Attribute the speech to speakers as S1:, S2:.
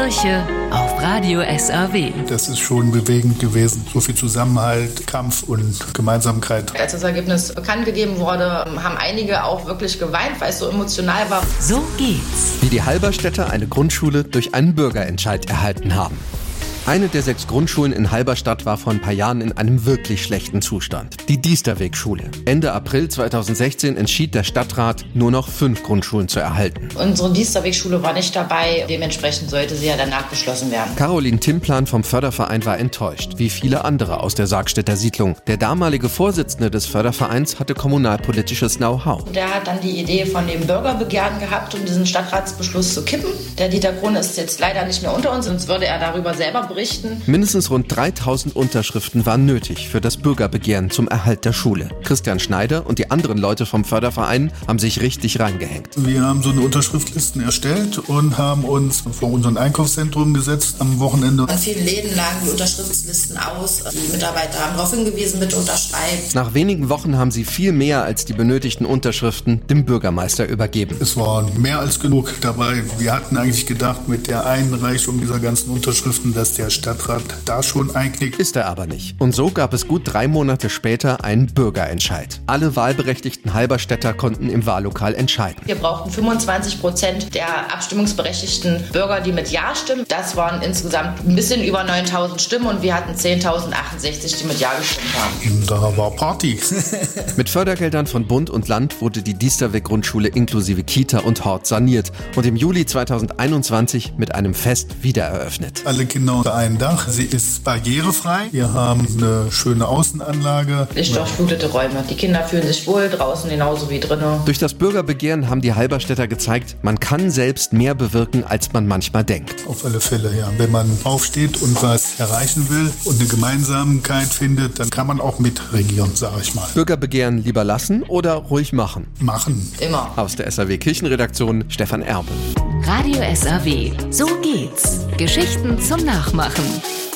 S1: Kirche auf Radio SAW.
S2: Das ist schon bewegend gewesen. So viel Zusammenhalt, Kampf und Gemeinsamkeit.
S3: Als das Ergebnis bekannt gegeben wurde, haben einige auch wirklich geweint, weil es so emotional war.
S1: So geht's.
S4: Wie die Halberstädter eine Grundschule durch einen Bürgerentscheid erhalten haben. Eine der 6 Grundschulen in Halberstadt war vor ein paar Jahren in einem wirklich schlechten Zustand. Die Diesterweg-Schule. Ende April 2016 entschied der Stadtrat, nur noch 5 Grundschulen zu erhalten.
S3: Unsere Diesterweg-Schule war nicht dabei, dementsprechend sollte sie ja danach geschlossen werden.
S4: Caroline Timplan vom Förderverein war enttäuscht, wie viele andere aus der Sargstädter Siedlung. Der damalige Vorsitzende des Fördervereins hatte kommunalpolitisches Know-how.
S3: Der hat dann die Idee von dem Bürgerbegehren gehabt, um diesen Stadtratsbeschluss zu kippen. Der Dieter Krohn ist jetzt leider nicht mehr unter uns, sonst würde er darüber selber berichten.
S4: Mindestens rund 3000 Unterschriften waren nötig für das Bürgerbegehren zum Erhalt der Schule. Christian Schneider und die anderen Leute vom Förderverein haben sich richtig reingehängt.
S2: Wir haben so eine Unterschriftlisten erstellt und haben uns vor unserem Einkaufszentrum gesetzt am Wochenende.
S3: An vielen Läden lagen die Unterschriftslisten aus. Die Mitarbeiter haben darauf hingewiesen, bitte unterschreibt.
S4: Nach wenigen Wochen haben sie viel mehr als die benötigten Unterschriften dem Bürgermeister übergeben.
S2: Es war mehr als genug dabei. Wir hatten eigentlich gedacht, mit der Einreichung dieser ganzen Unterschriften, dass der Stadtrat da schon einknickt.
S4: Ist er aber nicht. Und so gab es gut 3 Monate später einen Bürgerentscheid. Alle wahlberechtigten Halberstädter konnten im Wahllokal entscheiden.
S3: Wir brauchten 25% der abstimmungsberechtigten Bürger, die mit Ja stimmen. Das waren insgesamt ein bisschen über 9.000 Stimmen und wir hatten 10.068, die mit Ja gestimmt haben.
S2: Und da war Party.
S4: Mit Fördergeldern von Bund und Land wurde die Diesterweg-Grundschule inklusive Kita und Hort saniert und im Juli 2021 mit einem Fest wiedereröffnet.
S2: Alle Kinder unter einem Dach. Sie ist barrierefrei. Wir haben eine schöne Außenanlage.
S3: Lichtdurchflutete Räume. Die Kinder fühlen sich wohl, draußen genauso wie drinnen.
S4: Durch das Bürgerbegehren haben die Halberstädter gezeigt, man kann selbst mehr bewirken, als man manchmal denkt.
S2: Auf alle Fälle, ja. Wenn man aufsteht und was erreichen will und eine Gemeinsamkeit findet, dann kann man auch mitregieren, sage ich mal.
S4: Bürgerbegehren lieber lassen oder ruhig machen?
S2: Machen.
S3: Immer.
S4: Aus der SAW Kirchenredaktion Stefan Erbe.
S1: Radio SAW. So geht's. Geschichten zum Nachmachen.